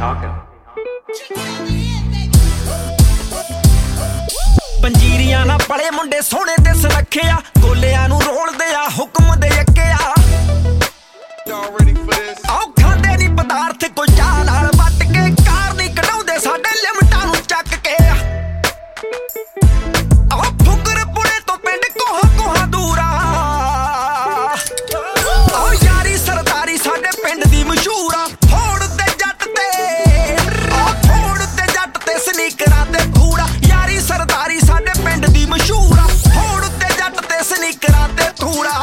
ਪੰਜੀਰੀਆਂ ਨਾ ਪਲੇ ਮੁੰਡੇ ਸੋਹਣੇ ਦੇ ਸੁਨੱਖਿਆ ਗੋਲਿਆਂ ਨੂੰ ਰੋਲਦੇ ਆ ਹੁਕਮ ਦੇ ਅੱਕਿਆ ਆਓ ਖਾਂਦੇ ਨੀ ਪਦਾਰਥ ਕੋਈ ਚਾਹ ਨਾਲ ਵੱਟ ਕੇ ਕਾਰ ਨਹੀਂ ਕਢਾਉਂਦੇ ਸਾਡੇ ਲਿਮਟਾਂ ਨੂੰ ਚੱਕ ਕੇ ਆਓ ਫੁਕਰ ਪੁਣੇ ਤੋਂ ਪਿੰਡ ਕੋਹਾ ਕੋਹਾ ਦੂਰਾ ਆਓ ਯਾਰੀ ਸਰਦਾਰੀ ਸਾਡੇ ਪਿੰਡ ਦੀ ਮਸ਼ਹੂਰ ਆ ਫੋੜ ਤੇ ਜੱਟ ਤੇ ਆਓ ਫੋੜ ਤੇ ਜੱਟ ਤੇ ਸਨੀਕਰਾਂ ਤੇ ਥੂੜਾ ਯਾਰੀ ਸਰਦਾਰੀ ਸਾਡੇ ਪਿੰਡ ਦੀ ਮਸ਼ਹੂਰ ਆ ਫੋੜ ਤੇ ਜੱਟ ਤੇ ਸਨੀਕਰਾਂ ਤੇ ਥੂੜਾ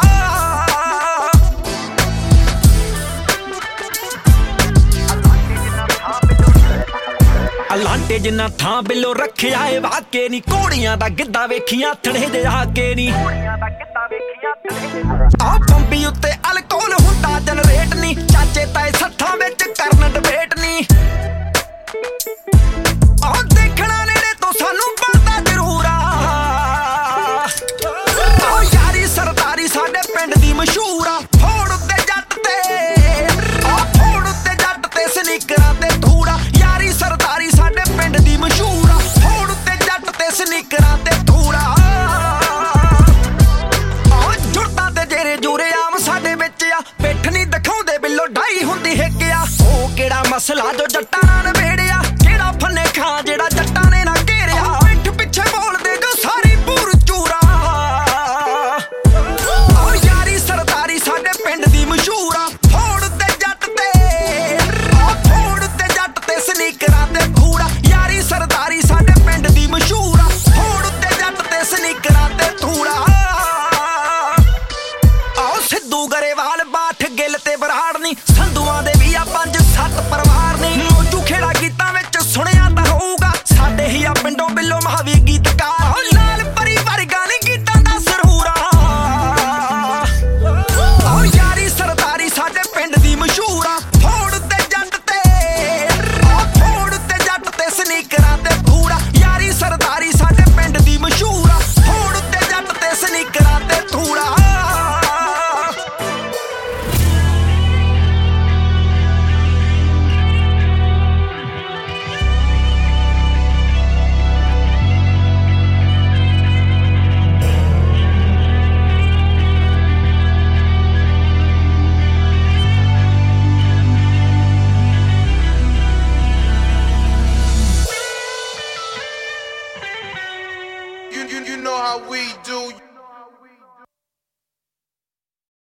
ਲਾਂਟੇ ਜਿੰਨਾ ਥਾਂ ਬਿੱਲੋ ਰੱਖਿਆ ਏ ਵਾਕੇ ਨੀ ਘੋੜੀਆਂ ਦਾ ਗਿੱਧਾ ਵੇਖੀਆਂ ਥੜੇ ਦੇ ਆਕੇ ਨੀ ਆ ਪੰਬੀ ਉੱਤੇ ਅਲਕੋਹਲ ਹੁੰਦਾ ਜਨਰੇਟ ਨੀ ਚਾਚੇ ਤਾਏ ਸੱਥਾਂ ਵਿੱਚ ਕਰਨ ਡਿਬੇਟ ਨੀ ਆ ਦੇਖਣਾ ਨੇੜੇ ਤੋਂ ਸਾਨੂੰ ਬਣਦਾ ਜ਼ਰੂਰ ਆ ਯਾਰੀ ਸਰਦਾਰੀ ਸਾਡੇ ਪਿੰਡ ਦੀ ਮਸ਼ਹੂਰ ਆ ਫੋੜ ਉੱਤੇ ਜੱਟ ਤੇ ਆ ਫੋੜ ਉੱਤੇ ਜੱਟ ਤੇ ਸਨੀਕਰਾਂ ਤੇ ਥੂੜਾ ਯਾਰੀ ਸਰਦਾਰੀ ਸਾਡੇ ਪਿੰਡ ਦੀ ਮਸ਼ਹੂਰ ਆ ਫੋੜ ਉੱਤੇ ਜੱਟ ਤੇ ਸਨੀਕਰਾਂ ਤੇ ਥੂੜਾ ਆ ਜੁੜਤਾਂ ਤੇ ਜੇਰੇ ਜੂਰੇ ਆਮ ਸਾਡੇ ਵਿੱਚ ਆ ਪਿੱਠ ਨਹੀਂ ਦਿਖਾਉਂਦੇ ਬਿੱਲੋ ਡਾਈ ਹੁੰਦੀ ਹਿੱਕ ਆ ਉਹ ਕਿਹੜਾ ਮਸਲਾ ਜੋ ਜੱਟਾਂ ਨਾਲ ਨਵੇੜਿਆ ਕਿਹੜਾ ਫੰਨੇ ਖਾਂ ਜਿਹੜਾ ਜੱਟਾਂ ਨੇ ਨਾ ਘੇਰਿਆ ਪਿੱਠ ਪਿੱਛੇ ਬੋਲਦੇ ਜੋ ਸਾਰੀ ਪੂਰ ਚੂਰਾ ਆ ਯਾਰੀ ਸਰਦਾਰੀ ਸਾਡੇ ਪਿੰਡ ਦੀ ਮਸ਼ਹੂਰ ਆ ਫੋੜ ਤੇ ਜੱਟ ਤੇ ਆ ਫੋੜ ਤੇ ਜੱਟ ਤੇ ਸਨੀਕਰਾਂ ਤੇ ਥੂੜਾ ਯਾਰੀ ਸਰਦਾਰੀ ਸਾਡੇ ਪਿੰਡ ਦੀ ਮਸ਼ਹੂਰ ਆ ਫੋੜ ਤੇ ਜੱਟ ਤੇ ਸਨੀਕਰਾਂ ਤੇ ਥੂੜਾ ਆਓ ਸਿੱਧੂ ਗਰੇਵਾਲ ਬਾਠ ਗਿੱਲ ਤੇ ਬਰਾੜ ਨੀ